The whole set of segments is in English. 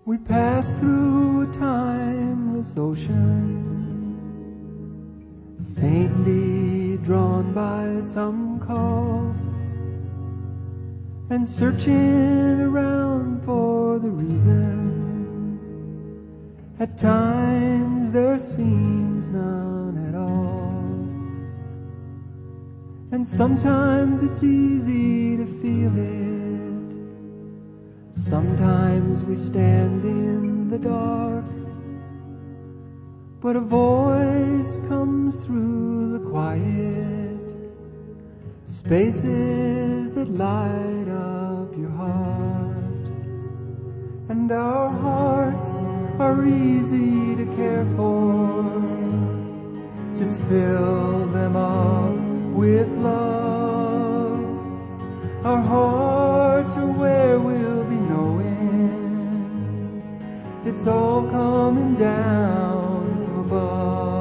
We pass through a timeless ocean, faintly drawn by some call, and searching around for the reason. At times there seems none at all, and sometimes it's easy to feel it. Sometimes we stand in the dark, but a voice comes through the quiet spaces that light up your heart. And our hearts are easy to care for. Just fill them up with love. Our hearts are where we'll be knowing it's all coming down from above.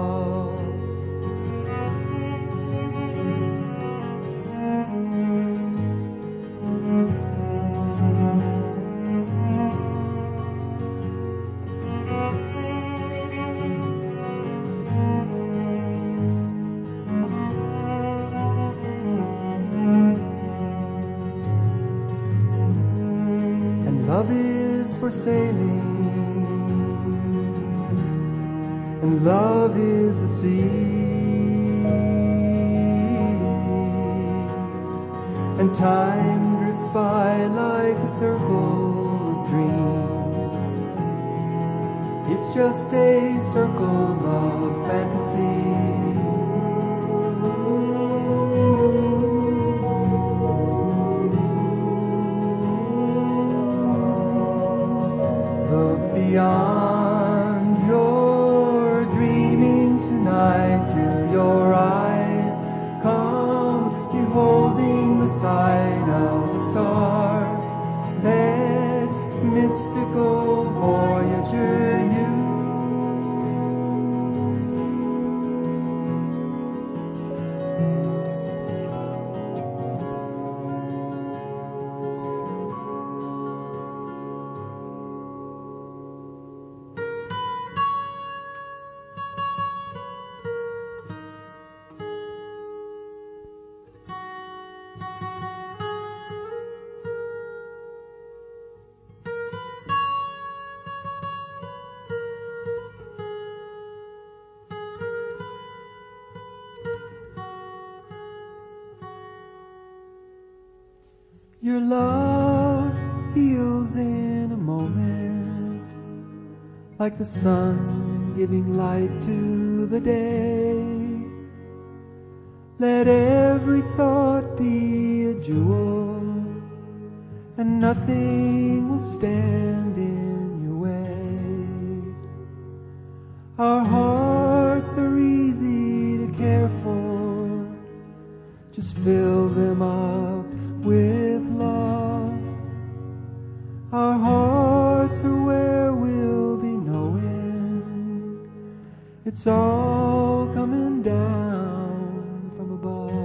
Love is for sailing, and love is the sea, and time drifts by like a circle of dreams. It's just a circle of fantasy. Beyond your dreaming tonight, till your eyes come beholding the sight of the star. That mystical voyager you. Your love heals in a moment, like the sun giving light to the day. Let every thought be a jewel, and nothing will stand in your way. Our hearts are easy to care for, just fill them up with love. Our hearts are where we'll be knowing it's all coming down from above.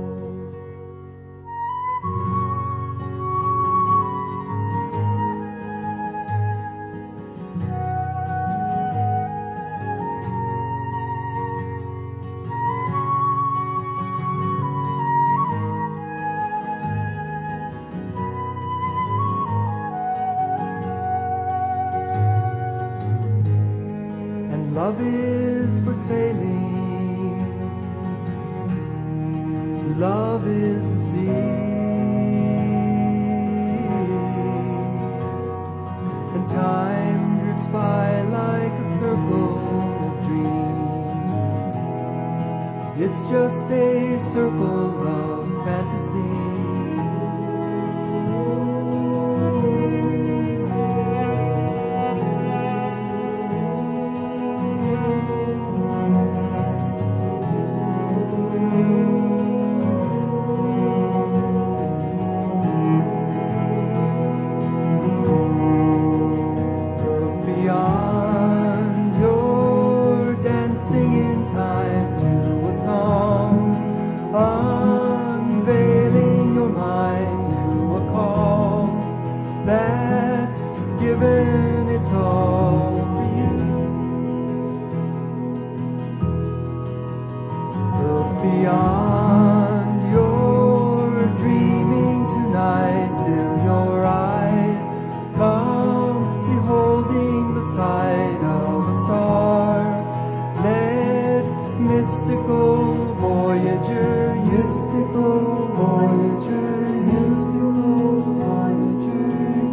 Love is for sailing, love is the sea, and time drifts by like a circle of dreams. It's just a circle of fantasy. Unveiling your beyond your dreaming tonight till your eyes come beholding the sight of a star. Let mystical voyager, mystical voyager, mystical voyager.